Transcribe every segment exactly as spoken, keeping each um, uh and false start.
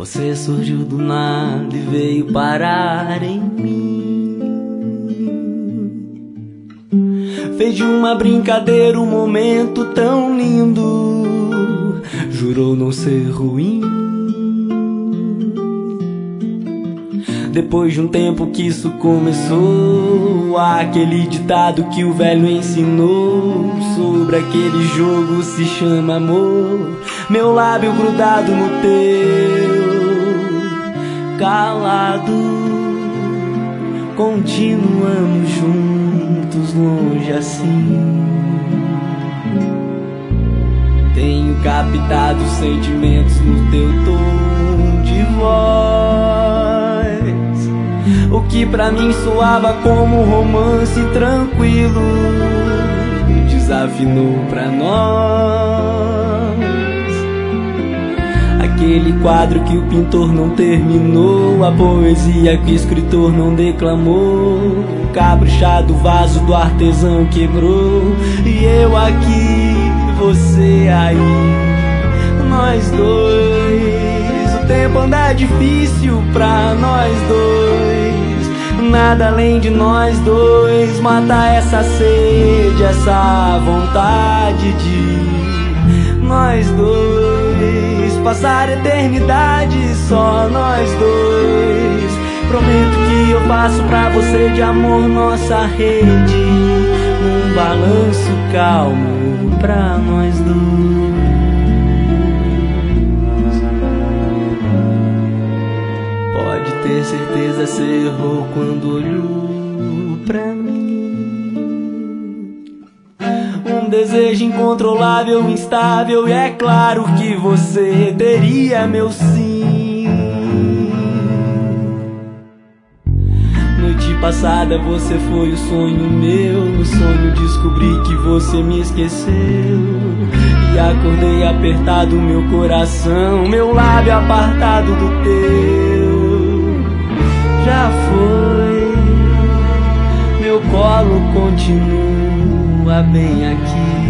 Você surgiu do nada e veio parar em mim. Fez de uma brincadeira um momento tão lindo. Jurou não ser ruim. Depois de um tempo que isso começou, aquele ditado que o velho ensinou sobre aquele jogo se chama amor. Meu lábio grudado no teu, calado, continuamos juntos, longe assim. Tenho captado sentimentos no teu tom de voz, o que pra mim soava como um romance tranquilo desafinou pra nós. Aquele quadro que o pintor não terminou, a poesia que o escritor não declamou, o caprichado vaso do artesão quebrou. E eu aqui, você aí, nós dois. O tempo anda difícil pra nós dois, nada além de nós dois. Matar essa sede, essa vontade de nós dois, passar a eternidade só nós dois. Prometo que eu faço pra você de amor nossa rede, um balanço calmo pra nós dois. Pode ter certeza, você errou quando olhou pra mim. Um desejo incontrolável, instável, e é claro que você teria meu sim. Noite passada você foi o sonho meu, no sonho descobri que você me esqueceu. E acordei apertado meu coração, meu lábio apartado do teu. Já foi, meu colo continua bem aqui.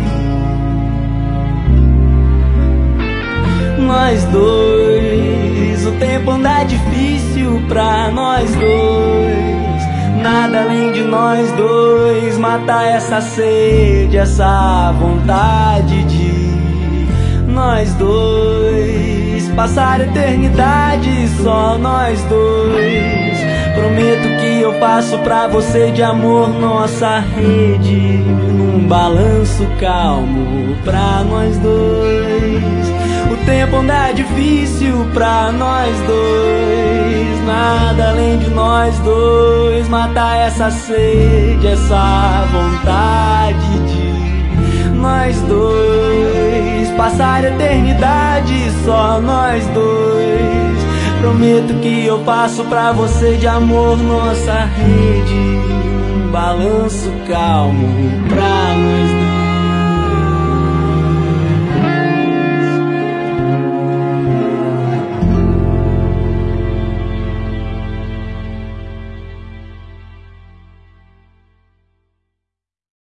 Nós dois, o tempo anda difícil pra nós dois, nada além de nós dois. Matar essa sede, essa vontade de nós dois, passar a eternidade só nós dois. Prometo que eu faço pra você de amor nossa rede, num balanço calmo pra nós dois. O tempo anda difícil pra nós dois, nada além de nós dois. Matar essa sede, essa vontade de nós dois, passar a eternidade só nós dois. Prometo que eu passo pra você de amor nossa rede, um balanço calmo pra nós dois.